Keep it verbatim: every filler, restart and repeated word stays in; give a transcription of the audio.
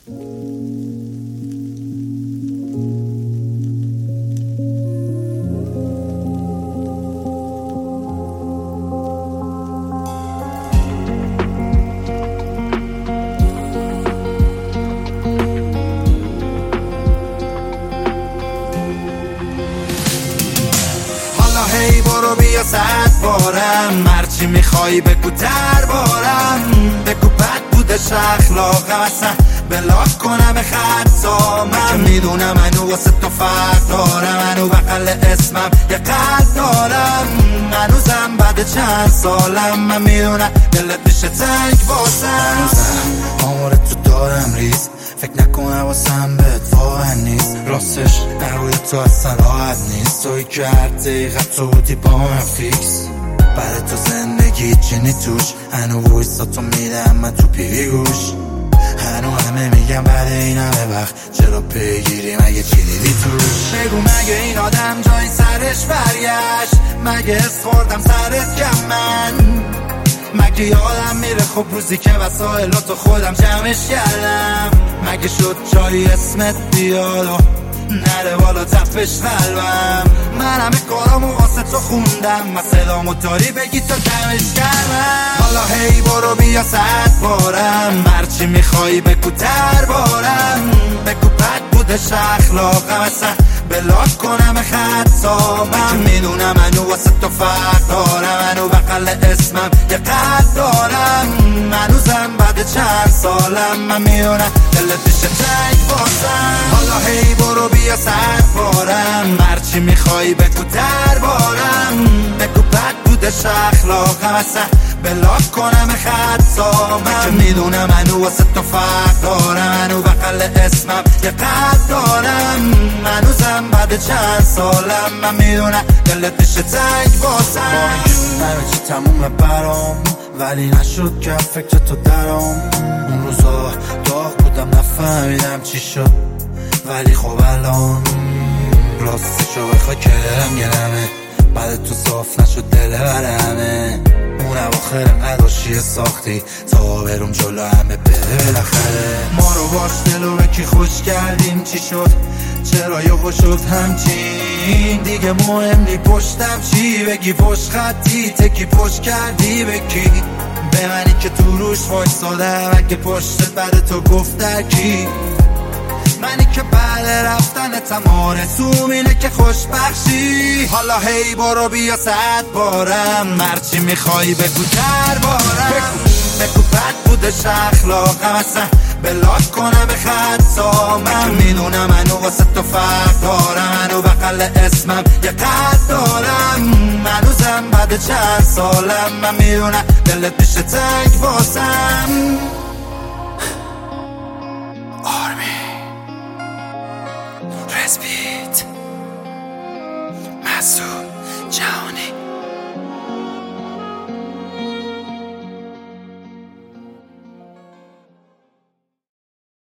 هی برو بیا صد بارم، هرچی میخوای بگو دربارم. بگو بد بودش اخلاقم، اصلا بلاک کنم خطا. من میدونم منو واسه تو فرق دارم، منو بغل اسمم یه قلب دارم. هنوزم بعد چند سالم من میدونم دلت میشه تنگ واسم. هنوزم آمار تو دارم ریز، فکر نکنم واسم بهت واقع نیست. راستش نروی تو اصلا راحت نیست، توی که هر دقیقه تو بودی با من فیکس. برای تو زندگی چینی توش، هنو ویستا تو میدم من تو پیوی گوش. هنو همه میگم بعد این همه وقت چرا پیگیری مگه چی دیدی توش؟ بگو مگه این آدم جای سرش برگشت؟ مگه اس خوردم سرت کم من؟ مگه یادم میره خب روزی که وسایلاتو خودم جمعش کردم؟ مگه شد جایی اسمت بیاد و نره بالا تپش قلبم؟ من همه کارامو واسه تو خوندم، من صدامو داری بگی تو کمش کردم. حالا هی برو بیا صد بارم، هرچی میخوای بگو دربارم. بگو بد بودش اخلاقم، اصلا بلاک کنم خطا. من میدونم منو واسه تو فرق دارم، منو بغل اسمم یه قلب دارم. هنوزم بعد چند سالم من میدونم دلت میشه تنگ واسم. حالا هی برو بیا صد بارم، هرچی میخوای بگو دربارم. بگو بد بودش اخلاقم، اصلا بلاک کنم خطا. من میدونم منو واسه تو فرق دارم، منو بغل اسمم یه قلب دارم. هنوزم بعد چند سالم من میدونم دلت میشه تنگ واسم. همه چی تمومه برام، ولی نشد که فکر تو درام. اون روزا داغ بودم نفهمیدم چی شد، ولی خب الان راستشو بخوای که دلم گرمه. بعد تو صاف نشد دل برمه. اون اواخر نداشتی ساختی تا برم جلو همه بره بالاخره. ما رو باش دلو بکی خوش کردیم، چی شد؟ چرا یهو شد همچین؟ دیگه مهم نی پشتم چی بگی، پشت خطی تکی پشت کردی بکی. به منی که تو روش وایسادم، اگه پشتت بعد تو گفت کی؟ منی که بعد رفتن تمام رسوم اینه که خوشبخشی. حالا هی برو بیا صد بارم، هرچی میخوای بگو دربارم. بگو بد بودش اخلاقم، اصلا بلاک کنم خطا. من میدونم منو واسه تو فرق دارم، منو بغل اسمم یه قلب دارم. هنوزم بعد چند سالم من میدونم دلت میشه تنگ واسم.